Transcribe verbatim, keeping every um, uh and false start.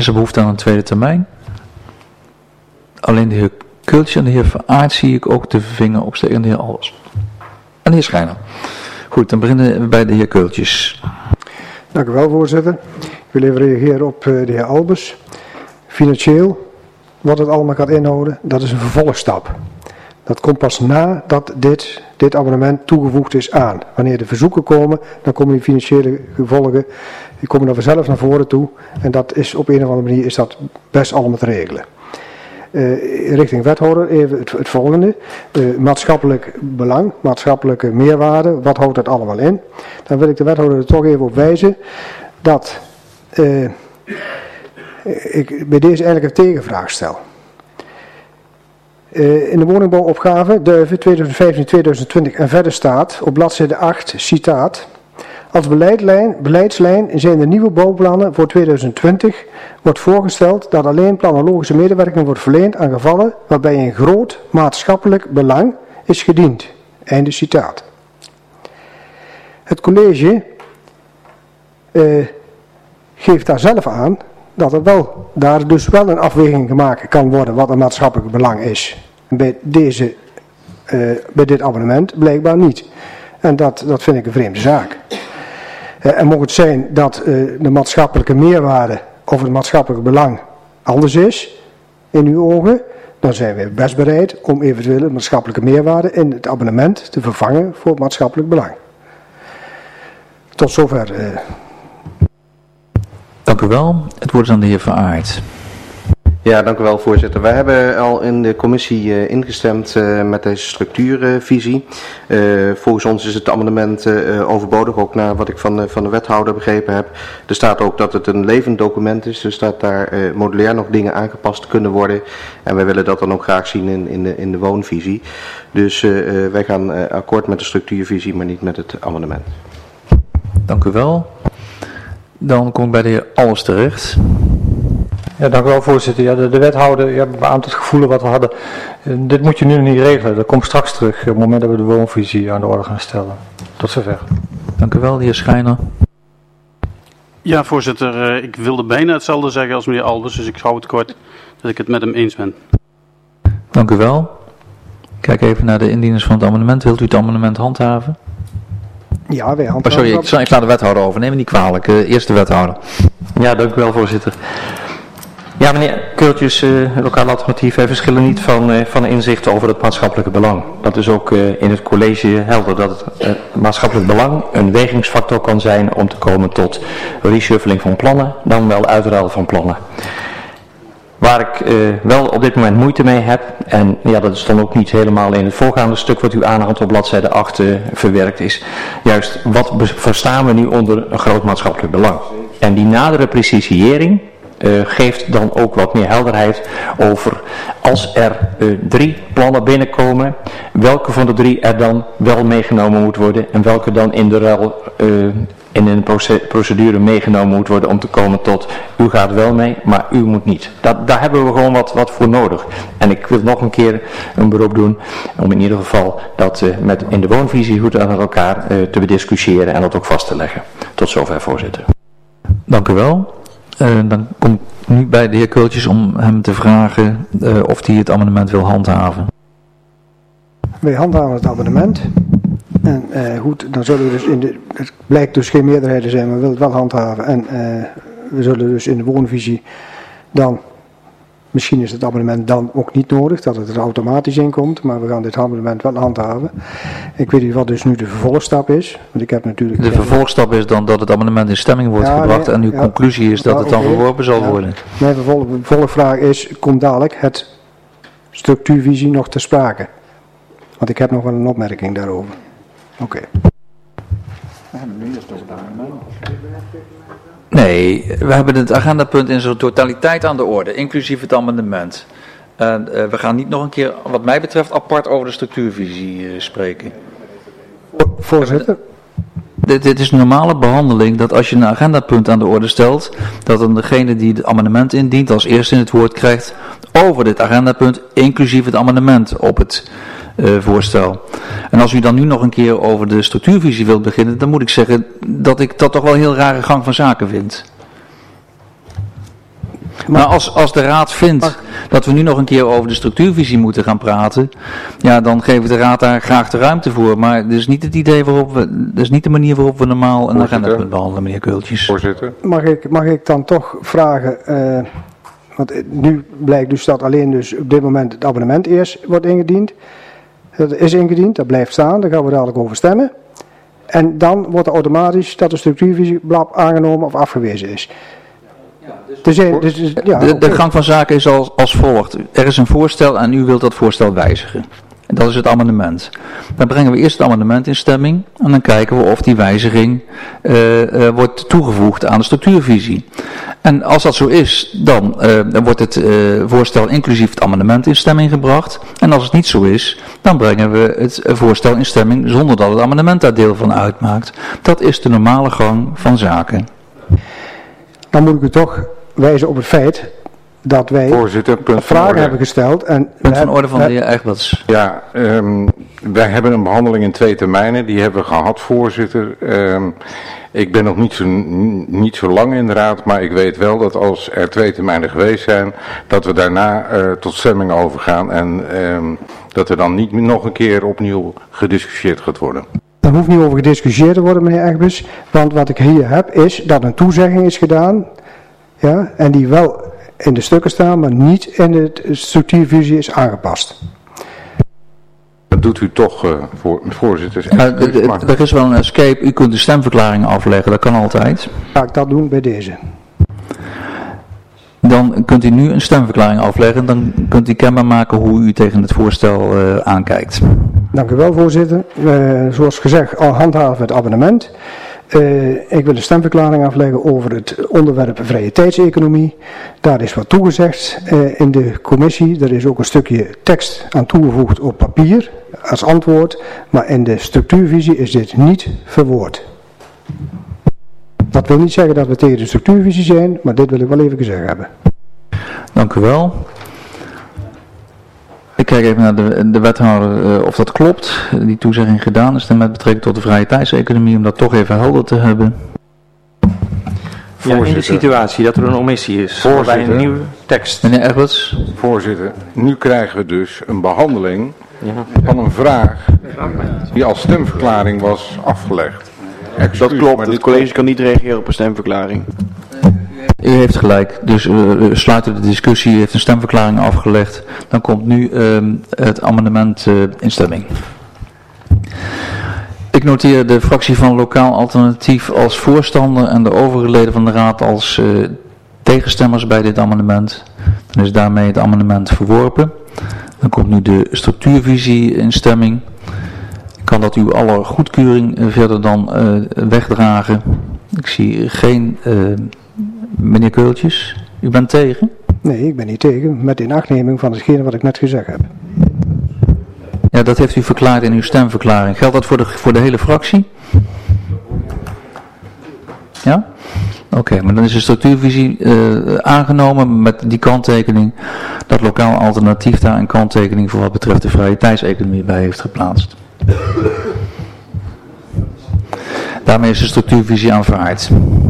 Is er behoefte aan een tweede termijn? Alleen de heer Kultje en de heer Veraard zie ik ook de vinger opsteken en de heer Albers. En de heer Schijner. Goed, dan beginnen we bij de heer Kultjes. Dank u wel, voorzitter. Ik wil even reageren op de heer Albers. Financieel, wat het allemaal gaat inhouden, dat is een vervolgstap. Dat komt pas nadat dit, dit abonnement toegevoegd is aan. Wanneer de verzoeken komen, dan komen die financiële gevolgen, die komen dan vanzelf naar voren toe. En dat is op een of andere manier is dat best allemaal te regelen. Uh, richting wethouder even het, het volgende. Uh, maatschappelijk belang, maatschappelijke meerwaarde, wat houdt dat allemaal in? Dan wil ik de wethouder er toch even op wijzen dat uh, ik bij deze eigenlijk een tegenvraag stel. Uh, in de woningbouwopgave Duiven tweeduizend vijftien tweeduizend twintig en verder staat op bladzijde acht, citaat. Als beleidslijn, beleidslijn zijn de nieuwe bouwplannen voor tweeduizend twintig wordt voorgesteld dat alleen planologische medewerking wordt verleend aan gevallen waarbij een groot maatschappelijk belang is gediend. Einde citaat. Het college uh, geeft daar zelf aan dat er wel, daar dus wel een afweging gemaakt kan worden wat een maatschappelijk belang is. Bij, deze, uh, bij dit abonnement blijkbaar niet. En dat, dat vind ik een vreemde zaak. Uh, en mocht het zijn dat uh, de maatschappelijke meerwaarde of het maatschappelijk belang anders is in uw ogen, dan zijn we best bereid om eventuele maatschappelijke meerwaarde in het abonnement te vervangen voor het maatschappelijk belang. Tot zover. Uh... Dank u wel. Het woord is aan de heer Veraard. Ja, dank u wel, voorzitter. Wij hebben al in de commissie uh, ingestemd uh, met deze structuurvisie. Uh, volgens ons is het amendement uh, overbodig, ook naar wat ik van de, van de wethouder begrepen heb. Er staat ook dat het een levend document is, dus dat daar uh, modulair nog dingen aangepast kunnen worden. En wij willen dat dan ook graag zien in, in, de, in de woonvisie. Dus uh, uh, wij gaan uh, akkoord met de structuurvisie, maar niet met het amendement. Dank u wel. Dan kom ik bij de heer Albers terecht. Ja, dank u wel, voorzitter. Ja, de, de wethouder ja, beaamt het gevoel wat we hadden. Uh, dit moet je nu nog niet regelen. Dat komt straks terug op het moment dat we de woonvisie aan de orde gaan stellen. Tot zover. Dank u wel, de heer Schijner. Ja, voorzitter. Uh, ik wilde bijna hetzelfde zeggen als meneer Albers, dus ik hou het kort dat ik het met hem eens ben. Dank u wel. Kijk even naar de indieners van het amendement. Wilt u het amendement handhaven? Ja, wij handhaven. Oh, sorry, ik, ik sla de wethouder over. Neem me niet kwalijk. Uh, eerst de wethouder. Ja, dank u wel, voorzitter. Ja, meneer Kultjes, uh, het lokale alternatief uh, verschillen niet van, uh, van inzicht over het maatschappelijke belang. Dat is ook uh, in het college helder dat het uh, maatschappelijk belang een wegingsfactor kan zijn om te komen tot reshuffling van plannen, dan wel uitruil van plannen. Waar ik uh, wel op dit moment moeite mee heb, en ja, dat is dan ook niet helemaal in het voorgaande stuk wat u aanhaalt op bladzijde acht uh, verwerkt is, juist wat verstaan we nu onder een groot maatschappelijk belang. En die nadere precisering Uh, geeft dan ook wat meer helderheid over als er uh, drie plannen binnenkomen, welke van de drie er dan wel meegenomen moet worden en welke dan in de ruil uh, in een procedure meegenomen moet worden om te komen tot u gaat wel mee, maar u moet niet. Dat, daar hebben we gewoon wat, wat voor nodig. En ik wil nog een keer een beroep doen om in ieder geval dat uh, met in de woonvisie goed aan elkaar uh, te bediscussiëren en dat ook vast te leggen. Tot zover, voorzitter. Dank u wel. Uh, dan kom ik nu bij de heer Kultjes om hem te vragen uh, of hij het amendement wil handhaven. Wij handhaven het amendement. En uh, goed, dan zullen we dus in de, het blijkt dus geen meerderheid te zijn, maar we willen het wel handhaven. En uh, we zullen dus in de woonvisie dan, misschien is het amendement dan ook niet nodig, dat het er automatisch in komt, maar we gaan dit amendement wel handhaven. Ik weet niet wat dus nu de vervolgstap is, want ik heb natuurlijk... De vervolgstap is dan dat het amendement in stemming wordt ja, gebracht nee, en uw ja, conclusie is dat ja, het dan okay, verworpen zal ja. worden. Mijn vervolg, vervolgvraag is, komt dadelijk het structuurvisie nog ter sprake? Want ik heb nog wel een opmerking daarover. Oké. Okay. Nee, we hebben het agendapunt in zijn totaliteit aan de orde, inclusief het amendement. En uh, we gaan niet nog een keer, wat mij betreft, apart over de structuurvisie uh, spreken. Voorzitter? Dit, dit is een normale behandeling, dat als je een agendapunt aan de orde stelt, dat dan degene die het amendement indient als eerste in het woord krijgt over dit agendapunt, inclusief het amendement op het uh, voorstel. En als u dan nu nog een keer over de structuurvisie wilt beginnen, dan moet ik zeggen dat ik dat toch wel een heel rare gang van zaken vind. Maar als, als de raad vindt dat we nu nog een keer over de structuurvisie moeten gaan praten, ja, dan geeft de raad daar graag de ruimte voor. Maar dat is niet het idee waarop we, dat is niet de manier waarop we normaal een agendapunt behandelen, meneer Kultjes. Voorzitter. Mag ik, mag ik dan toch vragen, uh, want nu blijkt dus dat alleen dus op dit moment het abonnement eerst wordt ingediend. Dat is ingediend, dat blijft staan, daar gaan we dadelijk over stemmen. En dan wordt er automatisch dat de structuurvisieblad aangenomen of afgewezen is. Dus, dus, ja, de, de gang van zaken is als, als volgt. Er is een voorstel en u wilt dat voorstel wijzigen. En dat is het amendement. Dan brengen we eerst het amendement in stemming en dan kijken we of die wijziging uh, uh, wordt toegevoegd aan de structuurvisie. En als dat zo is, dan uh, wordt het uh, voorstel inclusief het amendement in stemming gebracht. En als het niet zo is, dan brengen we het voorstel in stemming zonder dat het amendement daar deel van uitmaakt. Dat is de normale gang van zaken. Dan moet ik u toch wijzen op het feit dat wij Voorzitter, punt vragen orde. hebben gesteld. En punt van orde van de heer Egberts. Ja, um, wij hebben een behandeling in twee termijnen. Die hebben we gehad, voorzitter. Um, ik ben nog niet zo, niet zo lang in de raad, maar ik weet wel dat als er twee termijnen geweest zijn, dat we daarna uh, tot stemming overgaan en um, dat er dan niet nog een keer opnieuw gediscussieerd gaat worden. Daar hoeft niet over gediscussieerd te worden, meneer Egberts. Want wat ik hier heb is dat een toezegging is gedaan. Ja, en die wel in de stukken staan, maar niet in de structuurvisie is aangepast. Dat doet u toch, uh, voor, voorzitter. Uh, er is wel een escape. U kunt de stemverklaring afleggen. Dat kan altijd. Ga ik dat doen bij deze. Dan kunt u nu een stemverklaring afleggen. Dan kunt u kenbaar maken hoe u tegen het voorstel uh, aankijkt. Dank u wel, voorzitter. Uh, zoals gezegd, al handhaven het abonnement. Uh, ik wil een stemverklaring afleggen over het onderwerp vrije tijdseconomie. Daar is wat toegezegd uh, in de commissie. Er is ook een stukje tekst aan toegevoegd op papier als antwoord. Maar in de structuurvisie is dit niet verwoord. Dat wil niet zeggen dat we tegen de structuurvisie zijn, maar dit wil ik wel even gezegd hebben. Dank u wel. Ik kijk even naar de, de wethouder uh, of dat klopt. Die toezegging gedaan is met betrekking tot de vrije tijdseconomie, om dat toch even helder te hebben. Ja, in de situatie dat er een omissie is, bij een nieuwe tekst. Meneer Egberts. Voorzitter, nu krijgen we dus een behandeling ja. van een vraag die als stemverklaring was afgelegd. Excuus, dat klopt, het college kan niet reageren op een stemverklaring. U heeft gelijk, dus uh, sluiten de discussie, u heeft een stemverklaring afgelegd. Dan komt nu uh, het amendement uh, in stemming. Ik noteer de fractie van Lokaal Alternatief als voorstander en de overige leden van de raad als uh, tegenstemmers bij dit amendement. Dan is daarmee het amendement verworpen. Dan komt nu de structuurvisie in stemming. Ik kan dat uw aller goedkeuring uh, verder dan uh, wegdragen. Ik zie geen... Uh, Meneer Keultjes, u bent tegen? Nee, ik ben niet tegen, met inachtneming van hetgene wat ik net gezegd heb. Ja, dat heeft u verklaard in uw stemverklaring. Geldt dat voor de, voor de hele fractie? Ja? Oké, okay, maar dan is de structuurvisie uh, aangenomen met die kanttekening dat Lokaal Alternatief daar een kanttekening voor wat betreft de vrije tijdseconomie bij heeft geplaatst. Daarmee is de structuurvisie aanvaard.